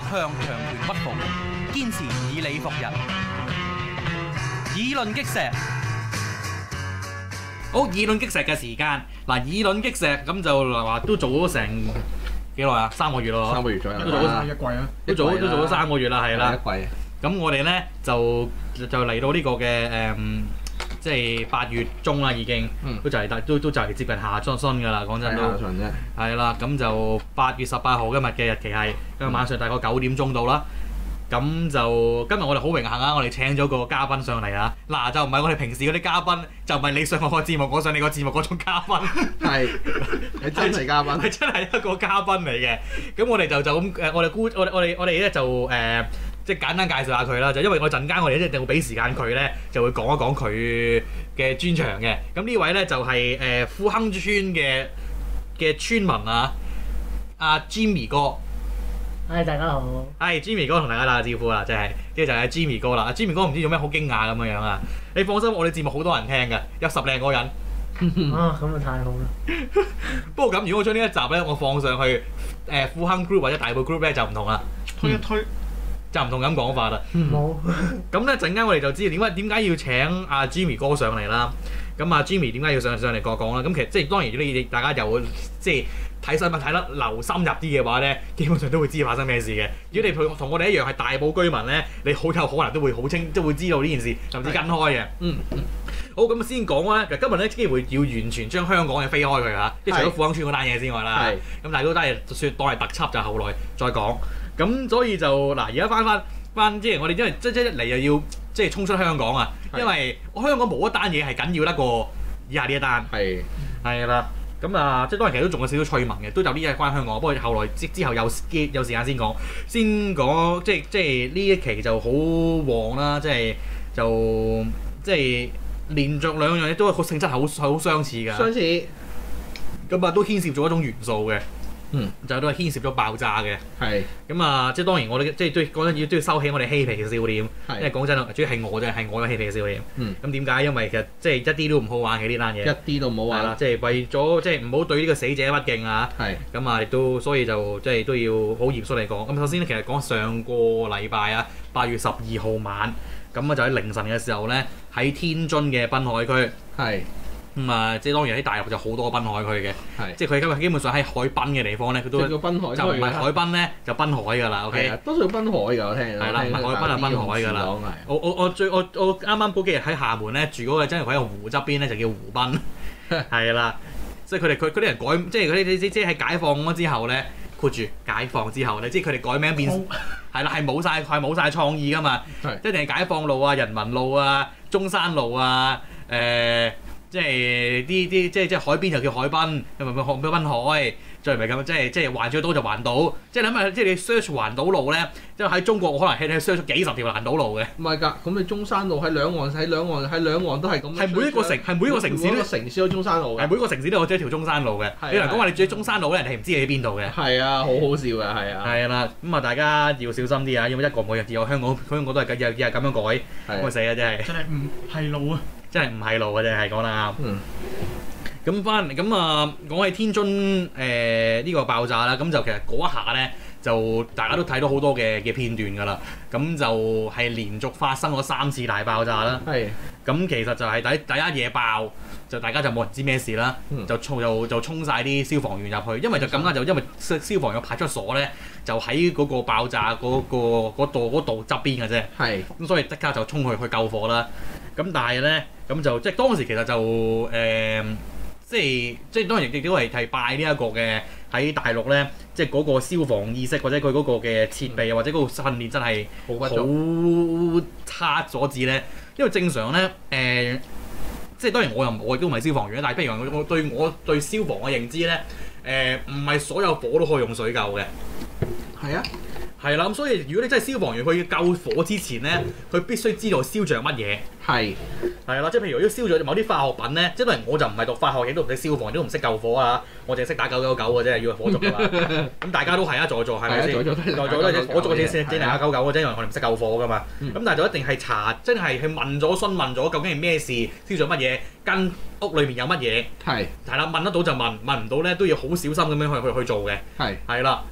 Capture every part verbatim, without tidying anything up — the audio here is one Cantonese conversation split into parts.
向強權屈服，堅持以理服人。議論擊石，好議論擊石嘅時間嗱，議論擊石咁就話都做咗成幾耐啊？三個月咯， 三個月左右都做咗一季啊， 都做都做咗三個月啦，係啦。 一季。 咁我哋咧就就嚟到呢個嘅誒，即係八月中啦，已經都就係都都就係接近下春㗎啦。講真都下旬啫。 係啦，咁就八月十八號今日嘅日期係今日晚上大概九點鐘到啦。咁就今日我哋好榮幸啊！我哋請咗個嘉賓上嚟啊！嗱，就唔係我哋平時嗰啲嘉賓，就唔係你上我個節目，我上你個節目嗰種嘉賓。 係，你真係嘉賓。 係真係一個嘉賓嚟嘅。咁我哋就就咁誒，我哋估我哋我哋我哋咧就誒。呃即係簡單介紹下佢啦，就因為我陣間我哋一定會俾時間佢咧，就會講一講佢嘅專長嘅。咁呢位咧就係、是、誒、呃、富亨村嘅嘅村民啊，阿 Jimmy 哥。 係大家好。 係 Jimmy 哥同大家打個招呼啦，即係即係就係、是、Jimmy 哥啦。阿 Jimmy 哥唔知做咩好驚訝咁樣樣啊！你放心，我哋節目好多人聽㗎，有十零個人。 啊，咁啊太好啦！ 不過咁，如果我將呢一集咧，我放上去誒、呃、富亨 group 或者大埔 group 咧，就唔同啦。 推一推。嗯就唔同咁講法啦。 冇。 咁咧陣間我哋就知點解點解要請阿 Jimmy 哥上嚟啦。咁阿 Jimmy 點解要上上嚟講講啦？咁其實即係當然，如果你大家又即係睇新聞睇得留深入啲嘅話咧，基本上都會知發生咩事嘅。如果你同我哋一樣係大埔居民咧，你好有可能都會好清，都會知道呢件事，甚至跟開嘅。嗯嗯。好，咁先講啦。今日咧機會要完全將香港嘅飛開佢嚇，即係除咗富亨村嗰單嘢之外啦。咁但係都都係説當係特輯，就後來再講。咁所以就嗱，而家翻翻翻，即係我哋因為即即一嚟又要即係衝出香港啊！因為我香港冇一單嘢係緊要得過以下呢一單。係係啦，咁啊，即係當然其實都仲有少少趣聞嘅，都有啲嘢關香港。不過後來之之後有有時間先講，先講即係即係呢一期就好旺啦，即係就即係連續兩樣嘢都個性質係好好相似㗎。相似。咁啊，都牽涉咗一種元素嘅。嗯，就都係牽涉咗爆炸嘅，係咁啊！即係當然我哋即係都講真要都要收起我哋嬉皮嘅笑點，因為講真主要係我啫，係我有嬉皮嘅笑點。嗯，咁點解？因為其實即係一啲都唔好玩嘅呢單嘢，一啲都唔好玩啦！即係為咗即係唔好對呢個死者不敬啊！係咁啊，亦都所以就即係都要好嚴肅嚟講。咁首先咧，其實講上個禮拜啊，八月十二號晚，咁啊就喺凌晨嘅時候咧，喺天津嘅濱海區係。咁啊、嗯，即係當然喺大陸就好多濱海區嘅，即係佢今日基本上喺海濱嘅地方咧，佢都就唔係海濱咧，就濱海㗎啦。OK，多數濱海㗎，我聽。係啦，唔係海濱就濱海㗎啦。我我我最我我啱啱嗰幾日喺廈門咧住嗰個，真係喺個湖側邊咧，就叫湖濱。係啦，即係佢哋佢嗰啲人改，即係嗰啲即係喺解放咗之後咧，括住解放之後咧，即係佢哋改名變係啦，係冇晒係冇曬創意㗎嘛，一定係解放路啊、人民路啊、中山路啊，誒、呃。即係啲啲即係即係海邊就叫海濱，又咪咪海濱海，再唔係咁，即係即係環最多就環島。即係諗下，即係你 search 環島路咧，即係喺中國我可能係你 search 幾十條環島路嘅。唔係㗎，咁你中山路喺兩岸喺兩岸喺兩岸都係咁。係每一個城係每一個城市都城市有中山路嘅。係每個城市都有一條中山路嘅。你嚟講話你住喺中山路咧，人哋係唔知你喺邊度嘅。係啊，好好笑㗎，係啊。係啦，咁啊大家要小心啲啊，因為一個每日有香港香港都係日日咁樣改，咁啊死啊真係。真係唔係路啊！真係唔係路嘅啫，係講得啱。嗯。咁翻咁啊，講起天津誒呢、呃這個爆炸啦，咁就其實嗰一下咧，就大家都睇到好多嘅嘅片段㗎啦。咁就係連續發生咗三次大爆炸啦。係。咁其實就係第第一嘢爆，就大家就冇人知咩事啦。嗯、就衝就就衝曬啲消防員入去，因為就咁啱就因為消防員派出所咧，就喺嗰個爆炸嗰、嗰個嗰度嗰度側邊嘅啫。係。咁所以即刻就衝去去救火啦。咁但係咧，咁就即係當時其實就誒、呃，即係即係當然亦都係係拜呢一個嘅喺大陸咧，即係嗰個消防意識或者佢嗰個嘅設備啊，或者嗰個訓練真係好差所致咧。因為正常咧誒、呃，即係當然我又我亦都唔係消防員，但係譬如我對我對消防嘅認知咧，誒唔係所有火都可以用水救嘅。係啊。係啦，咁所以如果你真係消防員，佢要救火之前咧，佢必須知道燒着乜嘢。係係啦，即係譬如如果燒着某啲化學品咧，即係當然我就唔係讀化學，亦都唔識消防，亦都唔識救火啊，我淨係識打九九九嘅啫，要火燭嘅嘛。咁大家都係啊，在座係咪先？在座在座都係火燭嘅先先打九九嘅啫，因為我哋唔識救火噶嘛。咁、嗯、但係就一定係查，真係去問咗、詢問咗，究竟係咩事，燒着乜嘢，跟屋裏面有乜嘢。係係啦，問得到就問，問唔到咧都要好小心咁樣去去去做嘅。係係啦。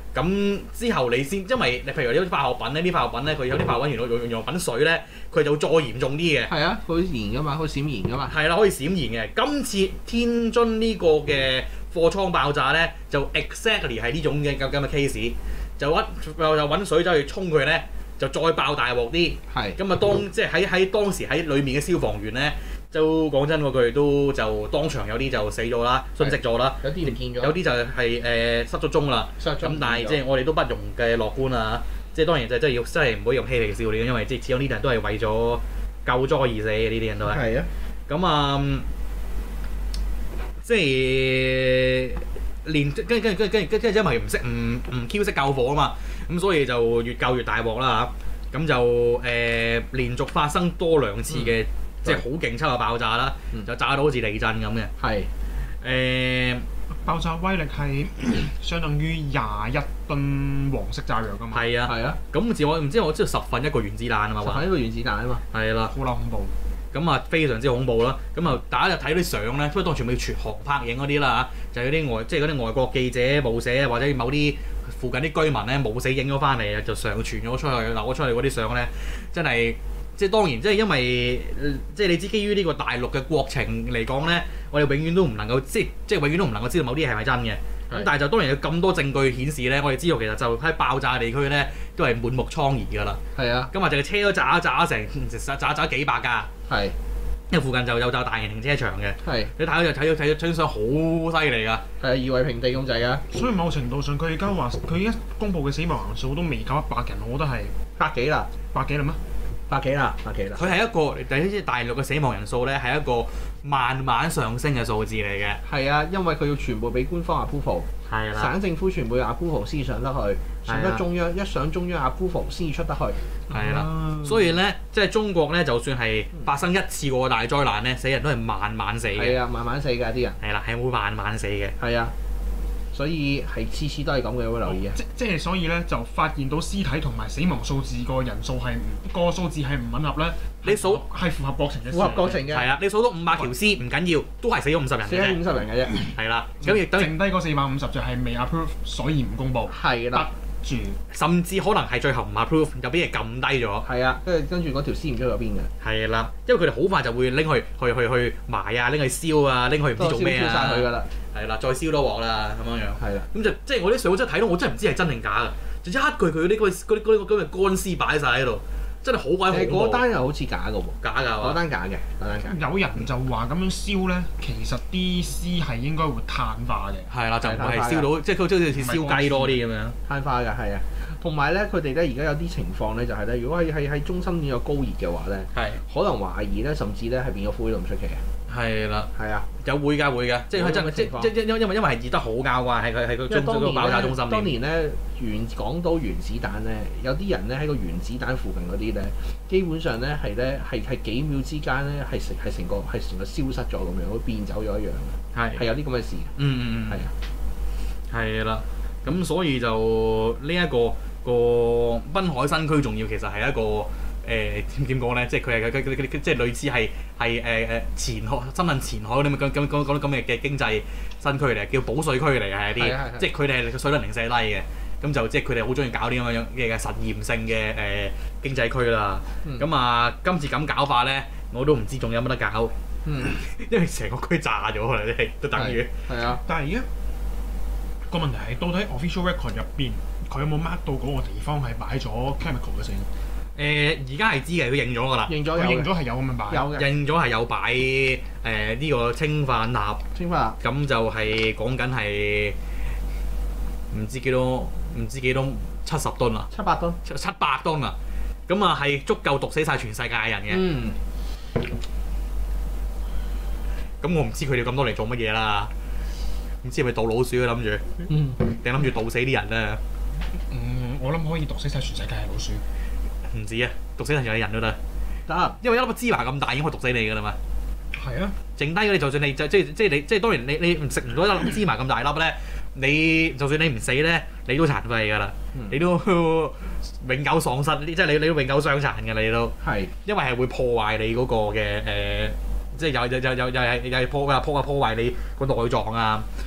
咁之後你先，因為你譬如有啲化學品呢，啲化學品咧，佢有啲化學品原來用用品水咧，佢就會再嚴重啲嘅。 係啊，佢燃噶嘛，佢閃燃噶嘛。 係啦，可以閃燃嘅。今次天津呢個嘅貨倉爆炸咧，就 exactly 係呢種嘅咁咁嘅 case，就揾又又揾水走去沖佢咧，就再爆大鑊啲。 係。 咁啊，當即係喺喺當時喺裏面嘅消防員咧，就講真嗰句都就當場有啲就死咗啦，殉職咗啦， 有啲唔見咗， 有啲就係、誒、失咗蹤啦。 失咗咁但係即係我哋都不容嘅樂觀啊！即係當然就真係要真係唔好用嬉皮笑臉，因為即係始終呢啲人都係為咗救災而死嘅，呢啲人都係。 係啊。 咁啊、嗯，即係連跟跟跟跟跟因為唔識唔唔 Q 識救火啊嘛，咁所以就越救越大鑊啦嚇。咁就誒、呃、連續發生多兩次嘅、嗯、即係好勁抽嘅爆炸啦，嗯、就炸到好似地震咁嘅。係誒。呃爆炸威力係相當於廿一噸黃色炸藥㗎嘛。 係啊，係啊。咁自我唔知我知道十份一個原子彈啊嘛。 十份一個原子彈啊嘛。係啦。 好撚恐怖。 咁啊，非常之恐怖啦。咁啊，大家就睇啲相咧，因為當全部要全航拍影嗰啲啦嚇，就係嗰啲外即係嗰啲外國記者冇寫，或者某啲附近啲居民咧冇死影咗翻嚟啊，就上傳咗出去，流咗出去嗰啲相咧，真係即係當然即係因為即係你知基於呢個大陸嘅國情嚟講咧，我哋永遠都唔能夠即係即係永遠都唔能夠知道某啲嘢係咪真嘅。咁但係就當然有咁多證據顯示咧，我哋知道其實就喺爆炸地區咧都係滿目瘡痍㗎啦。係啊。咁啊，就係車都炸一炸成炸炸幾百架。係。因為附近就有就大型停車場嘅。係。你睇到就睇到睇到張相好犀利㗎。係啊，夷為平地咁滯㗎。 所以某程度上，佢而家話佢一公佈嘅死亡人數都未夠一百人，我覺得係百幾啦， 百幾啦咩？ 百幾啦，百幾啦。 佢係一個第一啲大陸嘅死亡人數咧，係一個慢慢上升嘅數字嚟嘅。 係啊，因為佢要全部俾官方 approve， 係啦， 省政府全部 approve 先上得去，上得中央一上中央 approve 先出得去。 係啦，嗯、所以咧，即係中國咧，就算係發生一次過大災難咧，死人都係慢慢死嘅。 係啊，慢慢死㗎啲人。 係啦，係會慢慢死嘅。 係啊。所以係次次都係咁嘅，有冇留意啊？ 即即係所以咧，就發現到屍體同埋死亡數字個人數係個數字係唔吻合咧。 你數係符合國情嘅， 符合國情嘅。 係啊，你數到五百條屍唔緊要，都係死咗五十人嘅啫。 死咗五十人嘅啫。係啦， 咁亦等剩低嗰四百五十就係未 approve，所以唔公佈。 係啦。 住， 甚至可能係最後唔 approve，又俾人撳低咗。 係啊，跟住跟住嗰條屍唔知去咗邊嘅。係啦，因為佢哋好快就會拎去去去去埋啊，拎去燒啊，拎去唔知做咩啊。 燒曬佢㗎啦。 係啦，再燒多鑊啦，咁樣樣。係啦。咁就即係我啲相真係睇到，我真係唔知係真定假㗎。就一句佢嗰啲嗰啲嗰啲嗰啲乾屍擺晒喺度，真係好鬼恐怖。 嗰單又好似假㗎喎。 假㗎喎。 嗰單假嘅，嗰單假。 有人就話咁樣燒咧，其實啲屍係應該會碳化嘅。 係啦，就唔係燒到，即係佢好似燒雞多啲咁樣。 碳化㗎，係啊。同埋咧，佢哋咧而家有啲情況咧，就係咧，如果係係喺中心點有高熱嘅話咧，係可能懷疑咧，甚至咧係變咗灰都唔出奇嘅。係啦，係啊，有會㗎會㗎，即係佢真即即即因因為因為係熱得好交關，係佢係個中心個爆炸中心。當年咧原港島原子彈咧，有啲人咧喺個原子彈附近嗰啲咧，基本上咧係咧係係幾秒之間咧係成係成個係成個消失咗咁樣，好似變走咗一樣嘅。係係有啲咁嘅事。嗯嗯嗯，係啊，係啦，咁所以就呢一個。個濱海新區仲要其實係一個誒點點講咧，即係佢係佢佢佢即係類似係係誒誒前海深圳前海嗰啲咁咁咁咁咁嘅嘅經濟新區嚟，叫保稅區嚟嘅係啲，即係佢哋係個稅率零舍低嘅，咁就即係佢哋好中意搞啲咁樣嘅實驗性嘅誒、呃、經濟區啦。咁、嗯、啊，今次咁搞法咧，我都唔知仲有乜得搞，嗯、因為成個區炸咗啦，即係都等於係啊。 但係而家個問題係到底 official record 入邊，佢有冇 mark 到嗰個地方係擺咗 chemical 嘅先？ 誒而家係知嘅，佢認咗㗎啦。認咗有。佢認咗係有咁樣擺。有嘅。認咗係有擺誒呢個氰化鈉。氰化鈉。咁就係講緊係唔知幾多，唔知幾多七十噸啊。七百噸。七七百噸啊！咁啊係足夠毒死晒全世界嘅人嘅。嗯。咁我唔知佢哋咁多嚟做乜嘢啦？唔知係咪毒老鼠啊？諗住。嗯。定諗住毒死啲人啊？ 嗯，我諗可以毒死晒全世界嘅老鼠。 唔止啊，毒死晒全世界人都得。得，因為一粒芝麻咁大已經可以毒死你㗎啦嘛。係啊。剩低嗰啲就算你就即係即係你即係當然你你唔食唔到一粒芝麻咁大粒咧，你就算你唔死咧，你都殘廢㗎啦，嗯、你都永久喪失，即係你你都永久傷殘㗎啦，你都。係。因為係會破壞你嗰個嘅誒。呃即係又又又又又係又係破啊破啊破壞你個內臟啊，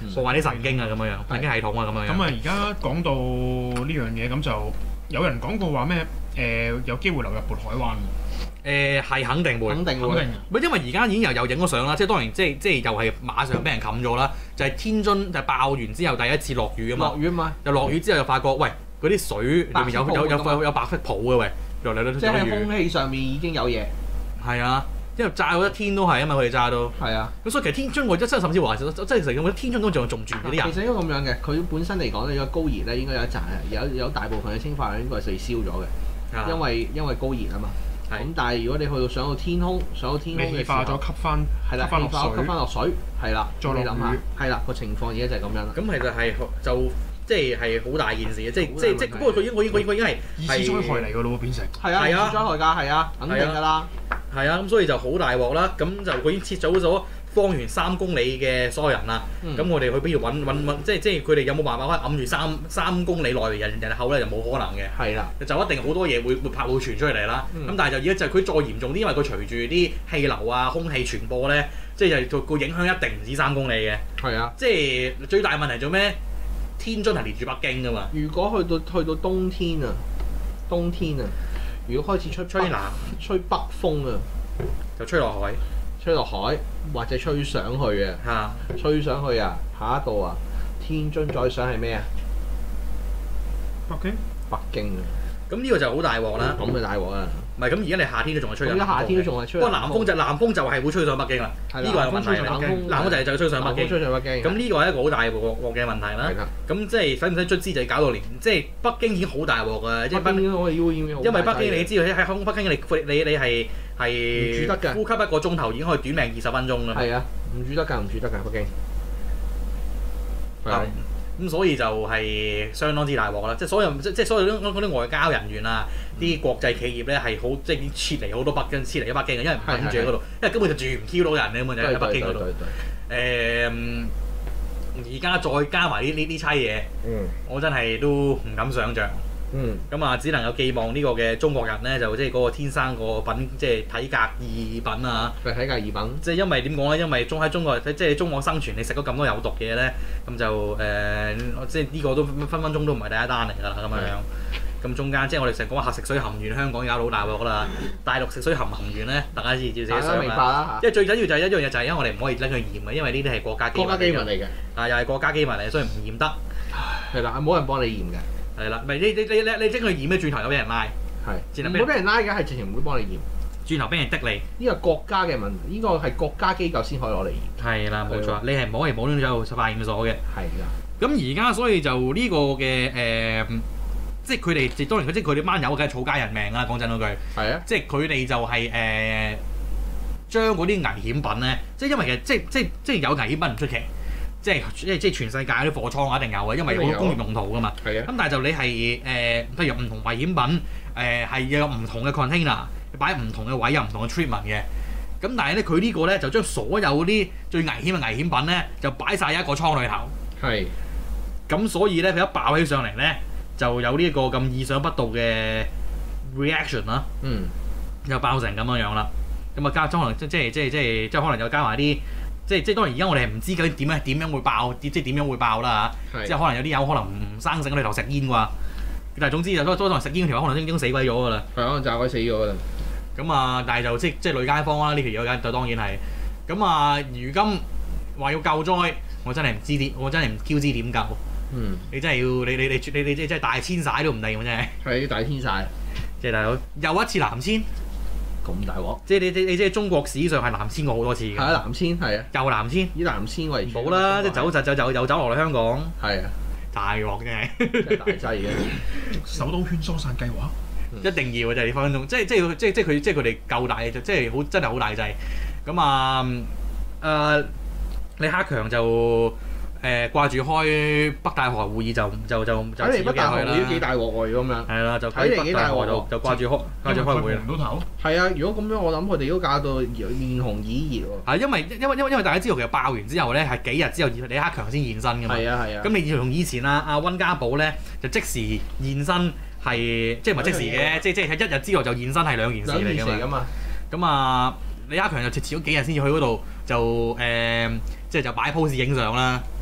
破壞啲神經啊咁樣樣，神經系統啊咁樣樣。 咁啊，而家講到呢樣嘢，咁就有人講過話咩？誒有機會流入渤海灣。 誒係肯定會， 肯定會。 唔因為而家已經又又影咗相啦，即係當然即係即係又係馬上俾人冚咗啦。就係天津就爆完之後第一次落雨啊嘛， 落雨嘛， 又落雨之後就發覺喂嗰啲水裏面有有有有有白色泡嘅喂，落嚟都即係喺空氣上面已經有嘢。 係啊，因為炸嗰一天都係啊嘛，佢哋炸到。係啊。咁所以其實天津我真係甚至話，真係成日覺得天津都仲種住嗰啲人。 其實應該咁樣嘅，佢本身嚟講咧，個高熱咧應該有一紮有有大部分嘅氰化應該係被燒咗嘅，因為因為高熱啊嘛。咁但係如果你去到上到天空，上到天空嘅時候， 氣化咗吸翻， 係啦，氣化吸翻落水，係啦， 再落雨， 係啦，個情況而家就係咁樣啦。 咁其實係就即係係好大件事嘅，即係即係即係不過佢已經我已我已經係二次災害嚟㗎咯喎，變成係啊，二次災害㗎，係啊，肯定㗎啦。 係啊，咁所以就好大鑊啦。咁就佢已經撤走咗方圓三公里嘅所有人啦。咁、嗯、我哋去邊度揾揾揾？即係即係佢哋有冇辦法可以揞住三三公里內嘅人人口咧？就冇可能嘅。係啦，就一定好多嘢會會拍會傳出嚟啦。咁、嗯、但係就而家就佢再嚴重啲，因為佢隨住啲氣流啊、空氣傳播咧，即係就個影響一定唔止三公里嘅。係啊，即係最大問題做咩？天津係連住北京㗎嘛。 如果去到去到冬天啊，冬天啊。如果開始吹吹南吹北風啊， 就吹落海， 吹落海或者吹上去啊，嚇，吹上去啊，下一度啊，天津再上係咩啊？ 北京， 北京啊！ 咁呢個就好大鑊啦。咁嘅大鑊啊！ 唔係咁，而家你夏天都仲係吹緊。 而家夏天都仲係吹。 不過南風就南風就係會吹上北京啦。呢個係問題嚟。南風南風就係就吹上北京。 吹上北京。 咁呢個係一個好大鑊鑊嘅問題啦。咁即係使唔使卒之就搞到連即係北京已經好大鑊㗎。即係北京我哋要要因為北京你知道喺喺北京你你你係係唔住得㗎。 呼吸一個鐘頭已經可以短命二十分鐘啦。 係啊，唔住得㗎，唔住得㗎，北京。係。 咁所以就係相當之大鑊啦，即係所有即即所有嗰啲外交人員啊，啲、嗯、國際企業咧係好即係已經撤離好多北京，撤離咗北京嘅，因為唔肯住喺嗰度，因為根本就住唔 Q 到人嘅咁就喺北京嗰度。誒，而家再加埋呢呢啲差嘢，嗯、我真係都唔敢想像。嗯，咁啊，只能夠寄望呢個嘅中國人咧，就即係嗰個天生個品，即係體格異品啊！ 佢體格異品， 即係因為點講咧？因為中喺中國，即係中國生存，你食咗咁多有毒嘢咧，咁就誒、呃，即係呢個都分分鐘都唔係第一單嚟㗎啦，咁樣樣。咁中間即係我哋成日講話食水含鉛，香港搞到好大鑊啦。大陸食水含唔含鉛咧？大家自自己想啦。 明白啦。 因為最緊要就係一樣嘢，就係因為我哋唔可以拎佢驗嘅，因為呢啲係國家機密。 國家機密嚟嘅。 啊，又係國家機密嚟，所以唔驗得。 係啦，冇人幫你驗嘅。 係啦，咪你你你你你即係佢驗咩？轉頭有俾人拉， 係唔會俾人拉嘅，係直情唔會幫你驗。 轉頭俾人的你， 呢個國家嘅問題，呢個係國家機構先可以攞嚟驗。 係啦，冇錯，你係唔可以冇端端走化驗所嘅。 係㗎。咁而家所以就呢個嘅誒、呃，即係佢哋，即係當然佢即係佢哋班友梗係草菅人命啦。講真嗰句。係啊。即係佢哋就係、是、誒、呃、將嗰啲危險品咧，即係因為其實即係即係即係有危險品唔出奇。即係即係即係全世界啲貨倉一定有嘅，因為好工業用途㗎嘛。係啊。咁但係就你係誒、呃，譬如唔同危險品誒係、呃、有唔同嘅 container 擺唔同嘅位，有唔同嘅 treatment 嘅。咁但係咧，佢呢個咧就將所有啲最危險嘅危險品咧，就擺晒喺一個倉裏頭。係。咁所以咧，佢一爆起上嚟咧，就有呢一個咁意想不到嘅 reaction 啦。嗯。又爆成咁樣樣啦。咁啊加可能即即係即係即係即係可能又加埋啲。即係即係當然而家我哋係唔知究竟點樣點樣會爆，即係點樣會爆啦嚇！即係可能有啲友可能唔生性喺裏頭食煙啩，但係總之就多多可能食煙嗰條友可能已經死鬼咗㗎啦。係可能炸鬼死咗㗎啦。咁啊，但係就即即係女街坊啦，呢條友就當然係。咁啊，如今話要救災，我真係唔知點，我真係唔 Q 知點救。嗯。你真係要你你你你你即係大遷徙都唔定喎真係。係大遷徙。即係大佬又一次南遷。咁大鑊！即係你你你即係中國史上係南遷過好多次嘅。係啊，南遷係啊。又南遷。以南遷為主。冇啦，即係走就就就又走落嚟香港。係啊。大鑊真係。真係大劑嘅。 首都圈疏散計劃。 一定要嘅就係分分鐘，即係即係即係即係佢即係佢哋夠大就即係好真係好大劑。咁啊誒，李克強就誒掛住開北大河會議就就就就睇嚟北大河會議幾大鑊喎咁樣。係啦，就睇嚟幾大鑊就就掛住開掛住開會。 唔到頭。 係啊，如果咁樣，我諗佢哋都搞到面紅耳熱喎。 係因為因為因為因為大家知道其實爆完之後咧係幾日之後李克強先現身㗎嘛。係啊係啊。咁你從以前啊阿溫家寶咧就即時現身係即係唔係即時嘅，即係即係喺一日之內就現身係兩件事嚟㗎嘛。咁啊李克強就遲咗幾日先至去嗰度就誒即係就擺 pose 影相啦。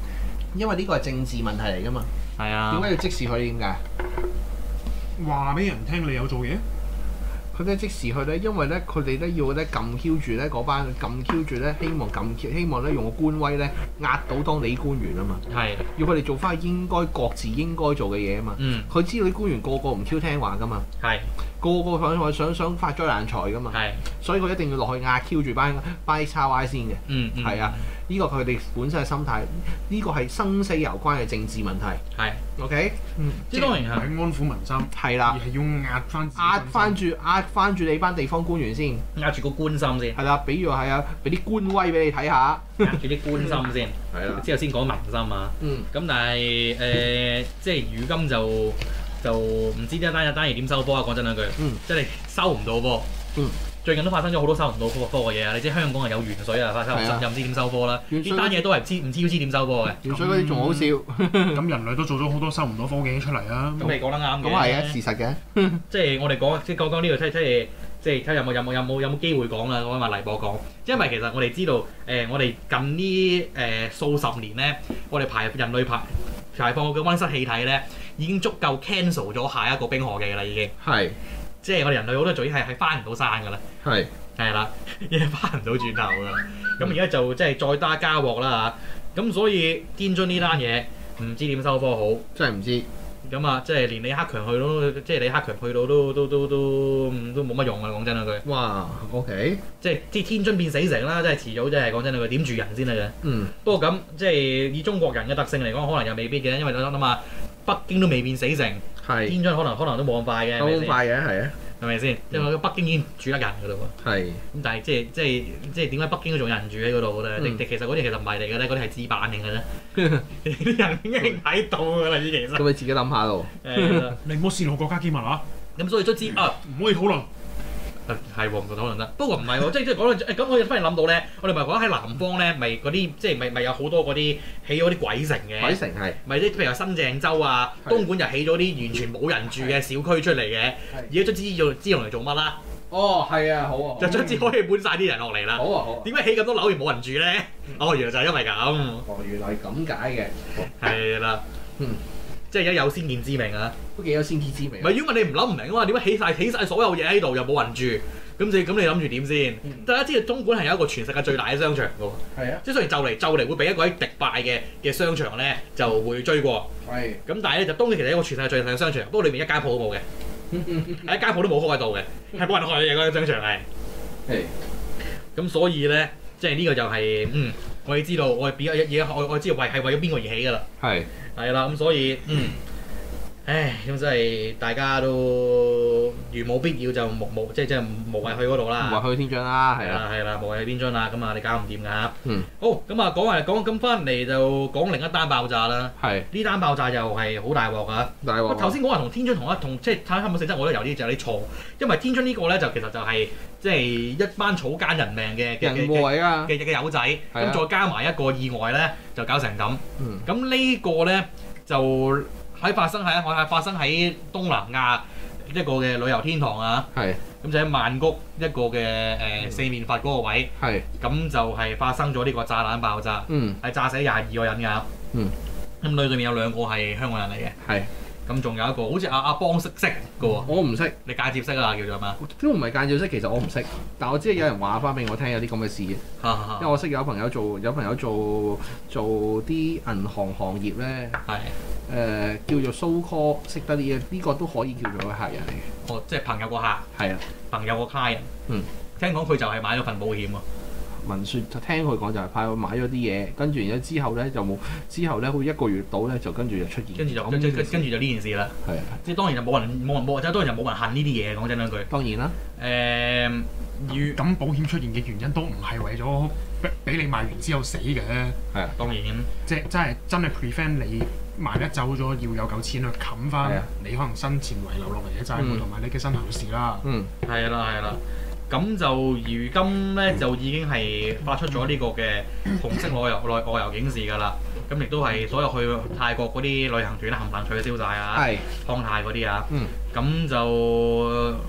因為呢個係政治問題嚟㗎嘛。 係啊。 點解要即時去？點解？ 話俾人聽你有做嘢。 佢哋即時去咧，因為咧佢哋咧要咧撳 Q 住咧嗰班撳 Q 住咧，希望撳 Q，希望咧用個官威咧壓倒當地官員啊嘛。 係。要佢哋做翻應該各自應該做嘅嘢啊嘛。嗯。佢知道啲官員個個唔 Q 聽話㗎嘛。係。個個想想想發災難財㗎嘛。係。所以佢一定要落去壓 Q 住班班 X Y 先嘅。嗯嗯。係啊。呢個佢哋本身嘅心態，呢個係生死攸關嘅政治問題。係 ，OK， 嗯，即係當然係安撫民心， 係啦， 而係要壓翻壓翻住壓翻住你班地方官員先， 壓住個官心先。係啦，比如係啊，俾啲官威俾你睇下， 壓住啲官心先。係啦，之後先講民心啊。嗯。咁但係誒，即係如今就就唔知呢一單一單嘢點收波啊！講真兩句，嗯，即係你收唔到波，嗯。最近都發生咗好多收唔到科科嘅嘢啊！你知香港係有鉛水啊，發生又唔知點收波啦。呢單嘢都係唔知唔知知點收波嘅。 鉛水嗰啲仲好笑。 咁人類都做咗好多收唔到科嘅嘢出嚟啊！ 咁你講得啱嘅。 咁係啊，事實嘅。 即係我哋講即係講講呢度，即係即係即係睇下有冇有冇有冇有冇機會講啦。講埋黎博講，因為其實我哋知道誒、呃，我哋近呢誒、呃、數十年咧，我哋排人類排排放嘅溫室氣體咧，已經足夠 cancel 咗下一個冰河期㗎啦，已經。係。即係我哋人類好多做嘢係係翻唔到山㗎啦，係係啦，已經翻唔到轉頭㗎啦。咁而家就即係再打加鑊啦嚇。咁所以天津呢單嘢唔知點收科好， 真係唔知。 咁啊，即係連李克強去到，即係李克強去到都都都都都冇乜用啊！講真啊佢。哇 ，OK。即係啲天津變死城啦，即係遲早即係講真啊佢點住人先得嘅。嗯。不過咁即係以中國人嘅特性嚟講，可能又未必嘅，因為你諗下，北京都未變死城。係天津可能可能都冇咁快嘅， 都好快嘅，係啊， 係咪先？因為北京已經住得人㗎啦喎。係。咁但係即係即係即係點解北京都仲有人住喺嗰度咧？定其實嗰啲其實唔係嚟嘅咧，嗰啲係紙板嚟嘅啫。啲人已經喺度㗎啦，已經其實。咁你自己諗下咯。 誒，你唔好泄露國家機密啊！ 咁所以都知啊， 唔可以討論。 係喎，唔討論得。不過唔係喎，即係即係講到誒咁，我忽然諗到咧，我哋咪講喺南方咧，咪嗰啲即係咪咪有好多嗰啲起咗啲鬼城嘅。鬼城係。咪即譬如話新鄭州啊，東莞就起咗啲完全冇人住嘅小區出嚟嘅。而家都知用知用嚟做乜啦？ 哦，係啊，好啊。 就將之可以搬晒啲人落嚟啦。好啊，好啊。點解起咁多樓而冇人住咧？哦，原來就係因為咁。 哦，原來係咁解嘅。 係啦。嗯。即係而家有先見之明啊！ 都幾有先見之明。 唔係，因為你唔諗唔明啊嘛，點解起晒起曬所有嘢喺度又冇人住？咁你咁你諗住點先？嗯、大家知道東莞係有一個全世界最大嘅商場㗎喎。係啊。即係雖然就嚟就嚟會俾一個喺迪拜嘅嘅商場咧就會追過。係。咁但係咧就東莞其實係一個全世界最大嘅商場，不過裏面一間鋪都冇嘅，係一間鋪都冇開到嘅，係冇人開嘅嗰個商場係。係。咁所以咧，即係呢個就係、是、嗯，我哋知道我哋變咗嘢，我我知道為係為咗邊個而起㗎啦。係。係啦，咁所以嗯，唉，咁真係大家都如冇必要就無無即係即係無謂去嗰度啦。無謂去天津啦，係啦，係啦，無謂去天津啦。咁啊，你搞唔掂㗎。嗯。好，咁啊，講埋講咁翻嚟就講另一單爆炸啦。係。呢單爆炸又係好大鑊㗎。大鑊。頭先講話同天津同一同即係睇下有冇性質，我覺得有啲就有啲錯，因為天津呢個咧就其實就係即係一班草菅人命嘅嘅嘅嘅嘅友仔，咁再加埋一個意外咧，就搞成咁。嗯。咁呢個咧就喺發生喺喺發生喺東南亞一個嘅旅遊天堂啊。係。咁就喺曼谷一個嘅誒、呃、四面佛嗰個位。係。咁就係發生咗呢個炸彈爆炸。嗯。係炸死廿二個人㗎。嗯。咁裏裏面有兩個係香港人嚟嘅。係。咁仲有一個好似阿阿邦識識嘅喎。我唔識。你間接識啊？叫做咩？ 都唔係間接識，其實我唔識，但我知有人話翻俾我聽有啲咁嘅事嘅。因為我識有朋友做，有朋友做做啲銀行行業咧。係。誒、呃、叫做 so call 識得呢嘢，呢個都可以叫做個客人嚟嘅。 哦，即係朋友個客。係啊。朋友個客人。嗯。聽講佢就係買咗份保險喎。 聞説聽佢講就係派佢買咗啲嘢，跟住然之後之後咧就冇，之後咧好似一個月到咧就跟住就出現。 跟住就跟跟跟住就呢件事啦。係啊。即係當然就冇人冇人冇，即係當然就冇人恨呢啲嘢。講真兩句。當然啦。誒、呃， 與咁保險出現嘅原因都唔係為咗俾你賣完之後死嘅。係啊，當然。即係真係真係 prevent 你萬一走咗要有嚿錢去冚翻你可能生前遺留落嚟嘅債務同埋你嘅身後事啦。嗯， 係啦係啦。咁就如今咧，就已經係發出咗呢個嘅紅色外遊內外遊警示㗎啦。咁亦都係所有去泰國嗰啲旅行團冚唪唥取消晒啊，康泰嗰啲啊。嗯。咁就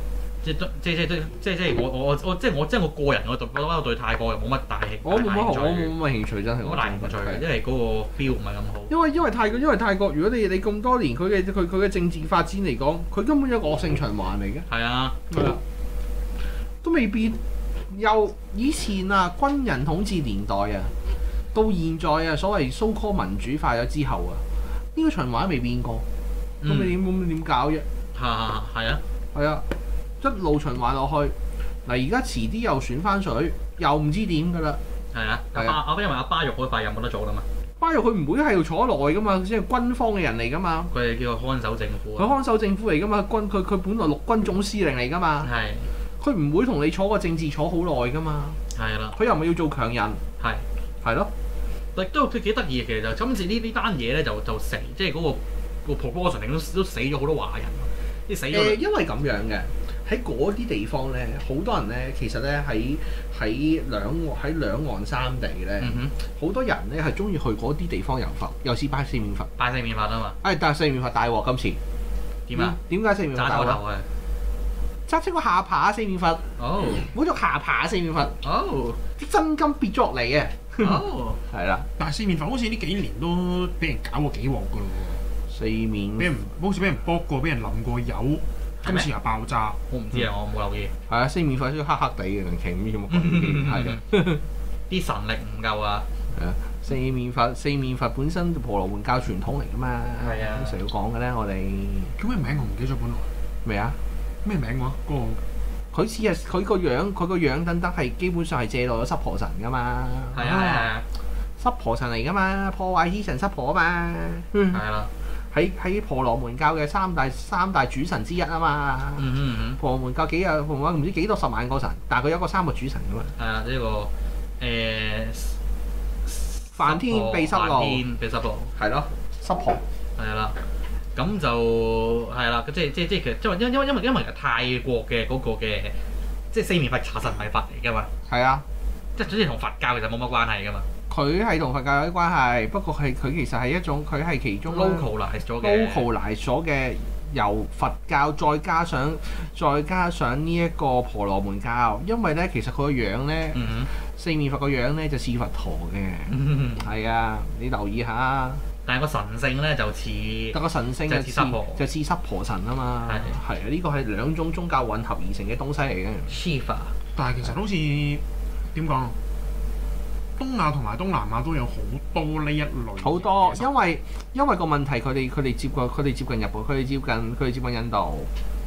即即即即即即我我我即我即我個人我對我對泰國又冇乜大興我冇乜興趣， 我冇乜興趣真係。 冇大興趣嘅，因為嗰個 feel 唔係咁好。 因為因為泰國因為泰國，如果你你咁多年佢嘅佢佢嘅政治發展嚟講，佢根本有個惡性循環嚟嘅。 係啊， 係啊，都未變。由以前啊軍人統治年代啊，到現在啊所謂 so called 民主化咗之後啊，呢、這個循環都未變過。咁、嗯、你點咁點搞啫？ 係啊，係啊， 係啊，一路循環落去。嗱，而家遲啲又選翻水，又唔知點㗎啦。 係啊，阿巴阿因為阿巴育嗰塊有冇得做啦嘛？ 巴育佢唔會喺度坐得耐㗎嘛，即係軍方嘅人嚟㗎嘛。 佢係叫做看守政府。 佢看守政府嚟㗎嘛，軍佢佢本來陸軍總司令嚟㗎嘛。係。佢唔會同你坐個政治坐好耐㗎嘛。係啦。佢又唔係要做強人。係。係咯。亦都佢幾得意嘅，其實就今次呢呢單嘢咧就就成即係嗰個。個 proportion 都都死咗好多華人，啲死咗。誒，因為咁樣嘅，喺嗰啲地方咧，好多人咧，其實咧喺喺兩喺兩岸三地咧，好、嗯、哼多人咧係中意去嗰啲地方遊佛，又是拜四面佛。拜四面佛啊嘛。誒，但係四面佛大鑊今次。點啊？點解四面佛大鑊？紮頭啊！紮清個下巴四面佛。哦。冇咗下巴四面佛。哦。啲真金別作嚟嘅。哦。係啦。但係四面佛好似呢幾年都俾人搞過幾鑊㗎咯喎。四面俾人好似俾人卜過，俾人淋過油，今次又爆炸。我唔知啊，我冇留意。係啊，四面佛都黑黑地嘅，奇唔知有冇鬼？係嘅，啲神力唔夠啊。係啊，四面佛四面佛本身婆羅門教傳統嚟㗎嘛。係啊，成日都講嘅咧，我哋叫咩名我唔記得咗本來。咩啊？咩名喎？嗰個佢似係佢個樣，佢個樣等等係基本上係借落咗濕婆神㗎嘛。係啊係啊，濕婆神嚟㗎嘛，破壞之神濕婆啊嘛。係啦。喺喺婆羅門教嘅三大三大主神之一啊嘛，嗯嗯嗯婆羅門教幾有婆羅門唔知幾多十萬個神，但係佢有個三個主神㗎嘛。係啊，呢、這個誒、呃、梵天毗濕奴，梵天毗濕奴係咯，濕婆係啦，咁就係啦，即係即係即係其實因為因因為因為因為泰國嘅嗰個嘅即係四面佛查神係佛嚟㗎嘛。係啊，即係總之同佛教其實冇乜關係㗎嘛。佢係同佛教有啲關係，不過係佢其實係一種佢係其中 localize 咗嘅 localize 咗嘅由佛教再加上再加上呢一個婆羅門教，因為咧其實佢個樣咧、嗯、四面佛個樣咧就似佛陀嘅，係、嗯、啊，你留意下。但係個神性咧就似，但個神性就似濕婆，就似濕婆神啊嘛。係係啊，呢個係兩種宗教混合而成嘅東西嚟嘅。Shiva，但係其實好似點講？東亞同埋東南亞都有好多呢一類，好多，因為因為個問題，佢哋佢哋接過，佢哋接近日本，佢哋接近佢哋接近印度。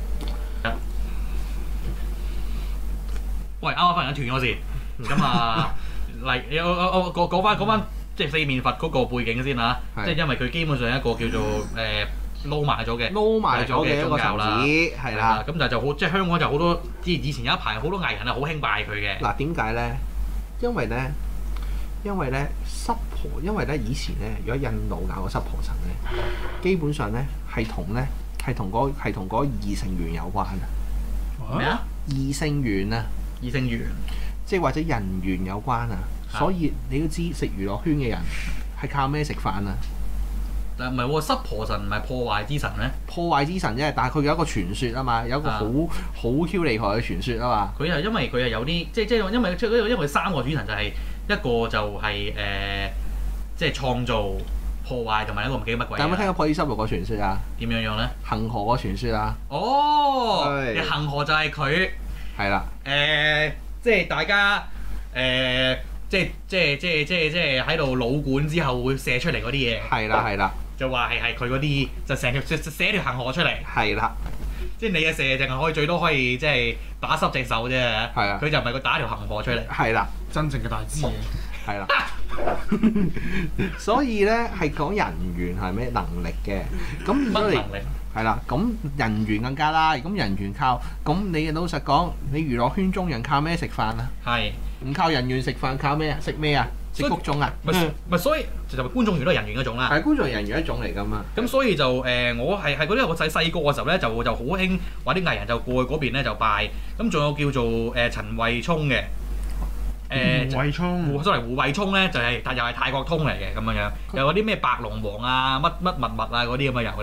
喂，啱啱翻嚟斷咗先，咁啊嚟，我我我講講翻講翻即係四面佛嗰個背景先嚇，即係因為佢基本上一個叫做誒撈埋咗嘅撈埋咗嘅宗教啦，係啦，咁但係就好，即係香港就好多，即係以前有一排好多藝人係好興拜佢嘅。嗱，點解咧？因為咧。因為咧濕婆，因為咧以前咧，如果印度搞個濕婆神咧，基本上咧係同咧係同嗰係同嗰異性緣有關啊。咩啊？異性緣啊！異性緣，即係或者人緣有關啊。所以你都知食娛樂圈嘅人係靠咩食飯啊？但唔係喎，濕婆神唔係破壞之神咩？破壞之神啫，但係佢有一個傳說啊嘛，有一個好好 Q 厲害嘅傳說啊嘛。佢係因為佢係有啲即係即係因為因為三個主神就係、是。一個就係、是、誒、呃，即係創造、破壞，同埋一個唔記得乜鬼。有冇聽過破衣濕肉個傳說啊？點樣樣咧？恒河個傳說啊？哦，恒河就係佢。係啦。誒、呃，即係大家誒、呃，即係即係即係即係即係喺度腦管之後會射出嚟嗰啲嘢。係啦，係啦。就話係係佢嗰啲，就成條寫條恒河出嚟。係啦。即係你嘅射淨係可以最多可以即係打濕隻手啫。係啊。佢就唔係佢打條恒河出嚟。係啦。真正嘅大師係啦，所以咧係講人緣係咩能力嘅，咁乜能力係啦，咁人緣更加啦，咁人緣靠，咁你老實講，你娛樂圈中人靠咩食飯啊？係唔靠人緣食飯，靠咩啊？食咩啊？食谷種啊？咪咪所以就係觀眾緣都係人緣一種啦。係觀眾人緣一種嚟㗎嘛。咁所以就誒、呃，我係係嗰啲我細細個嘅時候咧，就就好興話啲藝人就過去嗰邊咧就拜，咁仲有叫做誒、呃、陳慧聰嘅。誒胡慧聰，所謂胡慧聰咧就係、是，但又係泰國通嚟嘅咁樣樣，有嗰啲咩白龍王啊、乜乜物物啊嗰啲咁嘅有咧。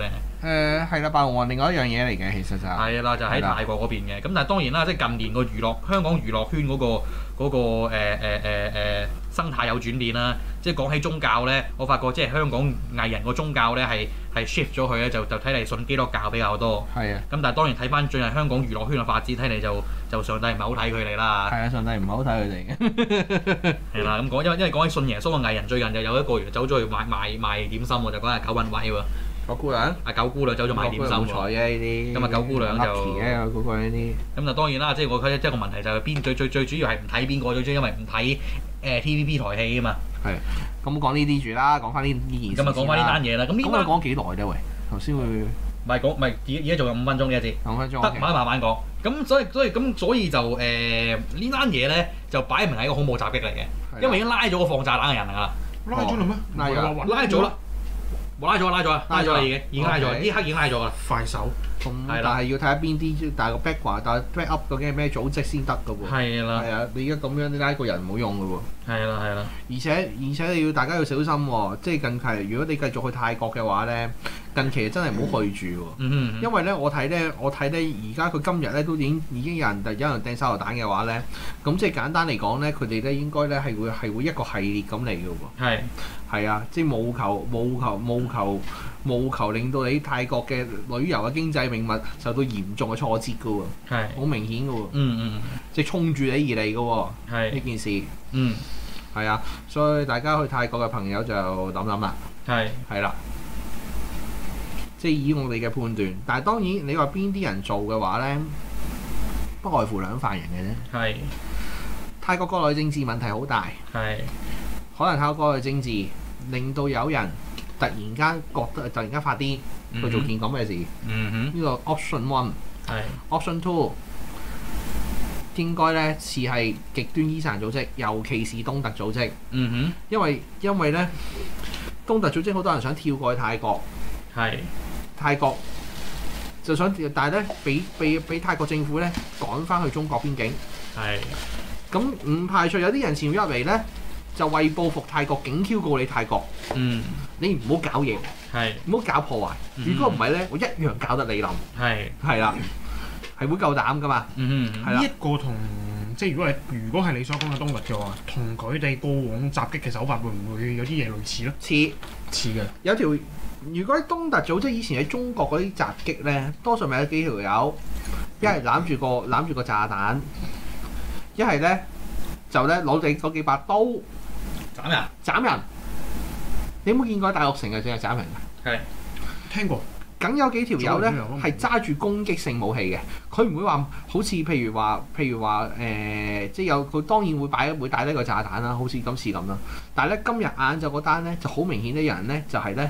誒係啦，霸王另外一樣嘢嚟嘅，其實就係係啦，就喺泰國嗰邊嘅。咁但係當然啦，即係近年個娛樂香港娛樂圈嗰、嗰個嗰、嗰個誒誒誒誒生態有轉變啦。即係講起宗教咧，我發覺即係香港藝人個宗教咧係係 shift 咗佢咧，就就睇嚟信基督教比較多。係啊。咁但係當然睇翻最近香港娛樂圈嘅發展，睇嚟就就上帝唔係好睇佢哋啦。係啊，上帝唔係好睇佢哋嘅。係啦，咁講因為因為講起信耶穌嘅藝人，最近就有一個走咗去賣賣賣點心喎，就講係九品位喎。九姑娘，阿九姑娘走咗賣點心喎。好彩嘅呢啲。咁啊，九姑娘就 lucky 嘅嗰個呢啲。咁就當然啦，即係我覺得即係個問題就係邊最最最主要係唔睇邊個，最主要因為唔睇誒 T V B 台戲啊嘛。係。咁講呢啲住啦，講翻呢呢件事。咁啊，講翻呢單嘢啦。咁呢單講幾耐咧？喂，頭先會唔係講唔係而而家仲有五分鐘嘅一節。五分鐘。得，慢慢慢講。咁所以所以咁所以就誒呢單嘢咧就擺明係一個恐怖襲擊嚟嘅，因為已經拉咗個放炸彈嘅人㗎啦。拉咗啦咩？拉咗。拉咗啦。拉咗拉咗啦，拉咗啦已經，已經拉咗，呢刻已經拉咗啦。快手，咁但係要睇下邊啲，但係個 background，但係 back up 究竟係咩組織先得㗎喎。係啦。係啊，你而家咁樣你拉個人唔好用㗎喎。係啦係啦。而且而且你要大家要小心喎，即係近期如果你繼續去泰國嘅話咧，近期真係唔好去住喎。嗯嗯嗯。因為咧，我睇咧，我睇咧，而家佢今日咧都已經已經有人有人掟手榴彈嘅話咧，咁即係簡單嚟講咧，佢哋咧應該咧係會係會一個系列咁嚟㗎喎。係。係啊，即係務求務求務求務求令到你泰國嘅旅遊嘅經濟命脈受到嚴重嘅挫折㗎喎，係好明顯㗎喎，嗯嗯，即係衝住你而嚟㗎喎，係呢件事，嗯，係啊，所以大家去泰國嘅朋友就諗諗啦，係係啦，即係以我哋嘅判斷，但係當然你話邊啲人做嘅話咧，不外乎兩犯人嘅啫，係泰國國內政治問題好大，係可能泰國國內政治。令到有人突然間覺得突然間發癲去做件咁嘅事，嗯哼，呢個 option one 係 option two 應該咧似係極端伊斯蘭組織，尤其是東突組織，嗯哼，因為因為咧東突組織好多人想跳過去泰國，係泰國就想，但係咧俾俾俾泰國政府咧趕翻去中國邊境，係咁唔排除有啲人潛入嚟咧。就為報復泰國，警 Q 告你泰國。嗯，你唔好搞嘢，係唔好搞破壞。嗯、如果唔係咧，我一樣搞得你冧。係係啦，係會夠膽噶嘛。嗯嗯， 呢一個同即係如果係如果係你所講嘅東突嘅話，同佢哋過往襲擊嘅手法會唔會有啲嘢類似咧？似似嘅。有條如果喺東突組織以前喺中國嗰啲襲擊咧，多數咪有幾條友，一係攬住個攬住個炸彈，一係咧就咧攞你嗰幾把刀。斬人，斬人！你有冇見過喺大陸成日淨係斬人㗎？係聽過。梗有幾條友咧係揸住攻擊性武器嘅，佢唔會話好似譬如話，譬如話誒、呃，即係有佢當然會擺會帶低個炸彈啦，好似今次咁啦。但係咧今日晏晝嗰單咧就好明顯啲人咧就係咧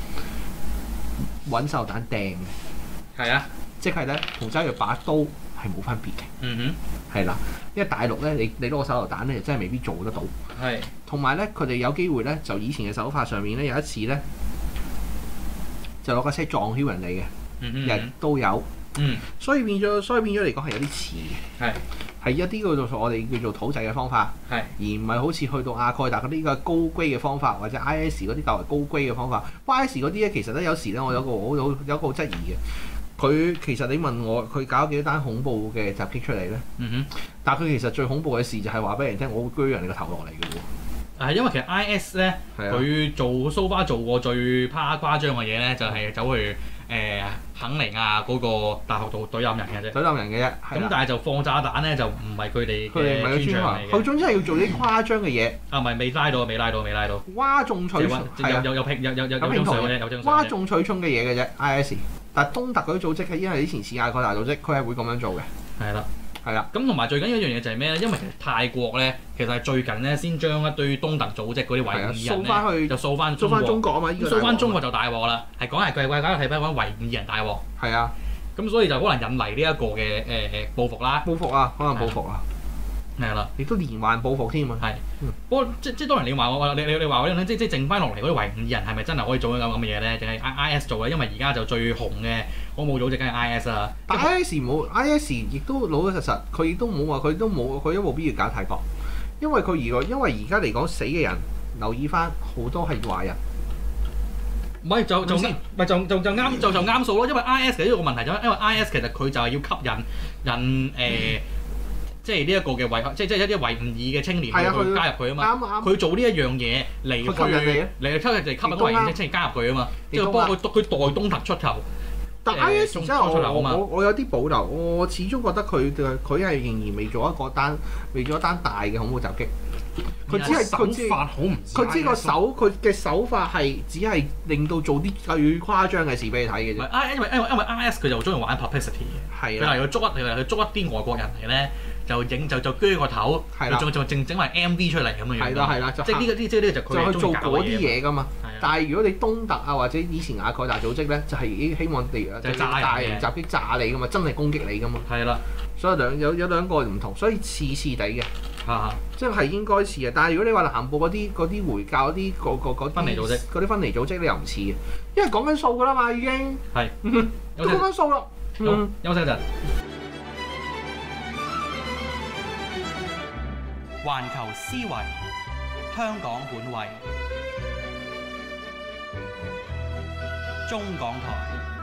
揾手榴彈掟嘅。係啊，即係咧同揸住把刀係冇分別嘅。嗯哼。係啦，因為大陸咧，你你攞個手榴彈咧，真係未必做得到。係。同埋咧，佢哋有機會咧，就以前嘅手法上面咧，有一次咧，就攞架車撞曉人哋嘅，嗯人都有。嗯。所以變咗，所以變咗嚟講係有啲似嘅。係。係一啲叫做我哋叫做土製嘅方法。係。而唔係好似去到阿蓋達嗰啲嘅高規嘅方法，或者 I S 嗰啲較為高規嘅方法。I S 嗰啲咧，其實咧有時咧，我有個好有有一個質疑嘅。佢其實你問我，佢搞幾多單恐怖嘅襲擊出嚟咧？嗯哼。但係佢其實最恐怖嘅事就係話俾人聽，我會鋸人哋個頭落嚟嘅喎。係因為其實 I S 咧，佢、啊、做 so far 做過最誇誇張嘅嘢咧，就係、是、走去誒、呃、肯尼亞嗰個大學度懟冧人嘅啫。懟冧人嘅啫。咁、啊、但係就放炸彈咧，就唔係佢哋嘅專長嚟嘅。佢總之係要做啲誇張嘅嘢。啊，唔係未拉到，未拉到，未拉到。嘩眾取寵，有有有拼有有有有張相嘅，有張相。嘩眾取寵嘅嘢嘅啫 ，I S。但係東突嗰啲組織係因為以前似亞蓋達組織，佢係會咁樣做嘅。係啦。係啦，咁同埋最緊要一樣嘢就係咩咧？因為其實泰國咧，其實係最近咧先將一堆東突組織嗰啲維吾爾人咧，掃翻去就掃翻掃翻中國啊嘛！掃翻中國就大鑊啦，係講係貴貴價睇翻講維吾爾人大鑊。係啊，咁所以就可能引嚟呢一個嘅誒誒報復啦。報復啊，可能報復啊。係啦，亦都連環報復添啊。係，不過即即當然你話我你你你話我咧，即即剩翻落嚟嗰啲維吾爾人係咪真係可以做到咁咁嘅嘢咧？定係 I S 做嘅？因為而家就最紅嘅恐怖組織梗係 I S 啦。但 I S 冇 I S 亦都老老實實，佢亦都冇話佢都冇佢都冇必要搞泰國，因為佢而因為而家嚟講死嘅人，留意翻好多係華人， 唔係就就咪就就就啱就就啱數咯，因為 I S 其實呢個問題就因為 I S 其實佢就係要吸引引誒。呃即係呢一個嘅維，即係即係一啲維吾爾嘅青年去加入佢啊嘛。佢做呢一樣嘢嚟去嚟吸引嚟吸引維吾爾青年加入佢啊嘛。即係幫佢佢代東突出頭。 但 I S 真係我我我有啲保留，我始終覺得佢佢係仍然未做一個單未做一單大嘅恐怖襲擊。佢只係手法好唔似， 佢知個手佢嘅手法係只係令到做啲最誇張嘅事俾你睇嘅啫。 因為因為因為 I S 佢就中意玩 publicity 嘅，佢係要捉一佢捉一啲外國人嚟咧。就影就就鋸個頭，仲仲整整埋 M V 出嚟咁嘅樣。係啦係啦，即係呢個啲即係呢個就佢去做嗰啲嘢㗎嘛。但係如果你東突啊或者以前阿蓋達組織咧，就係希望地就大型襲擊炸你㗎嘛，真係攻擊你㗎嘛。係啦，所以兩有有兩個唔同，所以似似地嘅。嚇！即係應該似嘅，但係如果你話南部嗰啲嗰啲回教嗰啲嗰嗰嗰啲分離組織，嗰啲分離組織你又唔似嘅，因為講緊數㗎啦嘛已經。係。都講緊數啦。嗯。 休息一陣。環球思維，香港本位，中港台。